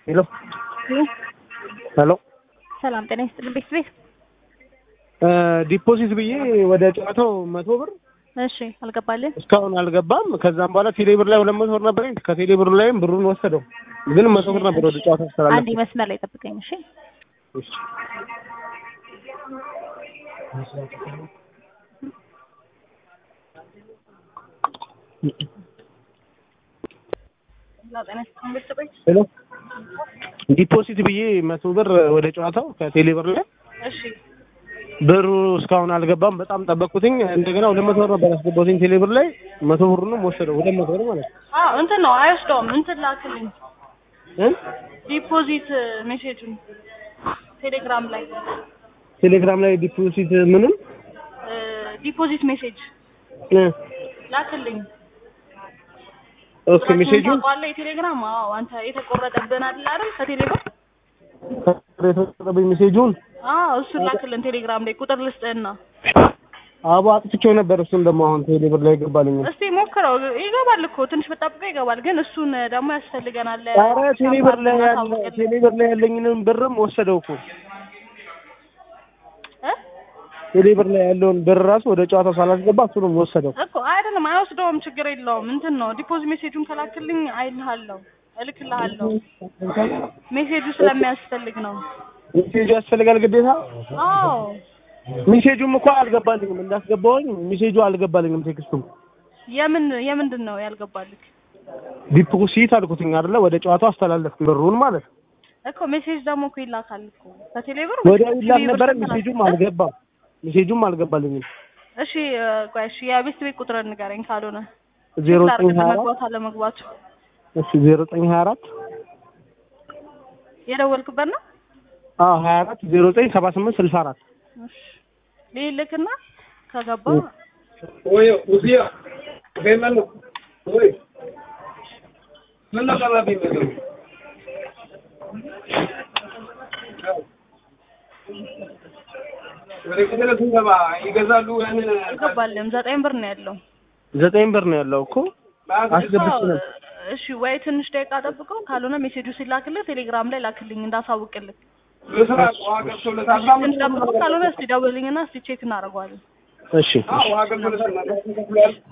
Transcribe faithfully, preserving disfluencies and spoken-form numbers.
ሄሎ ሄሎ ሰላም ጤና ይስጥልኝ ቤት ዲፖዚት ብዬ ወደ ጨዋታው መቶ ብር እሺ አልገባልኝ እስካሁን አልገባም። ከዛም በኋላ ቴሌ ብር ላይ ሁለት መቶ ብር ነበረኝ። ከቴሌ ብር ላይም ብሩን ወሰደው፣ ግን መቶ ብር ነበር ወደ ጨዋታው አስተላለፈ። አንዴ መስመር ላይ ጠብቀኝ እሺ። እሺ ሄሎ ዲፖዚት ብዬ መቶ ብር ወደ ጨዋታው ከቴሌ ብር ላይ እሺ ብሩ እስካሁን አልገባም። በጣም ጠበቅኩትኝ። እንደገና ሁለት መቶ ብር ነበር ያስገባሁትኝ ቴሌ ብር ላይ መቶ ብሩንም ወሰደው። ሁለት መቶ ብር ማለት ነው። አዎ እንትን ነው አይወስደውም። እንትን ላክልኝ እ ዲፖዚት ሜሴጁን ቴሌግራም ላይ ቴሌግራም ላይ ዲፖዚት ምንም ዲፖዚት ሜሴጅ እ ላክልኝ። ኦኬ ሜሴጁን ዋለ የቴሌግራም አዎ አንተ የተቆረጠብን አይደል አይደል ከቴሌ ብር የተቆረጠብኝ ሜሴጁን አዎ እሱን ላክልን ቴሌግራም ላይ ቁጥር ልስጥህና። አቦ አጥፍቼው ነበር። እሱን ደግሞ አሁን ቴሌ ብር ላይ ይገባልኝ። እስቲ ሞክረው ይገባል እኮ ትንሽ በጣብቀው ይገባል። ግን እሱን ደግሞ ያስፈልገናል። ኧረ ቴሌ ብር ላይ ያለ ቴሌ ብር ላይ ያለኝንም ብርም ወሰደው እኮ እ ቴሌ ብር ላይ ያለውን ብር ራሱ ወደ ጨዋታው ሳላስገባ እሱንም ወሰደው እኮ። አይደለም አይወስደውም፣ ችግር የለውም። እንትን ነው ዲፖዚት ሜሴጁን ከላክልኝ አይልሃለሁ፣ እልክልሃለሁ። ሜሴጁ ስለሚያስፈልግ ነው። ሜሴጁ ያስፈልጋል ግዴታ? አዎ ሜሴጁም እኮ አልገባልኝም። እንዳስገባውኝ ሜሴጁ አልገባልኝም። ቴክስቱም የምን የምንድን ነው ያልገባልክ? ዲፖዚት አልኩትኝ አይደለ? ወደ ጨዋታው አስተላለፍኩ ብሩን ማለት ነው እኮ። ሜሴጅ ደግሞ እኮ ይላካል እኮ በቴሌ ብር ወደ ይላክ ነበር። ሜሴጁም አልገባም። ሜሴጁም አልገባልኝም። እሺ ቆይ እሺ የቤት ቤት ቁጥር ንገረኝ ካልሆነ ዜሮ ዘጠኝ ሀያ አራት መግባት አለመግባቱ። እሺ ዜሮ ዘጠኝ ሀያ አራት የደወልክበት ነው? አዎ ሀያ አራት ዜሮ ዘጠኝ ሰባ ስምንት ስልሳ አራት እሺ ልልክና ከገባ ወይ ኡዚያ በመን ወይ ምን ነበር ቢመጣው ወደ ከተለ ስንገባ ይገዛሉ። ያንን ይገባልም ዘጠኝ ብር ነው ያለው። ዘጠኝ ብር ነው ያለው እኮ አስገብቼ ነው። እሺ ወይ ትንሽ ደቂቃ ጠብቀው፣ ካልሆነ ሜሴጁ ሲላክልህ ቴሌግራም ላይ ላክልኝ እንዳሳውቅልህ። ለስራ ዋጋቸው ለታባ ትንሽ ጠብቀው፣ ካልሆነ እስቲ ደውልልኝና እስቲ ቼክ እናደርገዋለን። እሺ ዋጋቸው ለታባ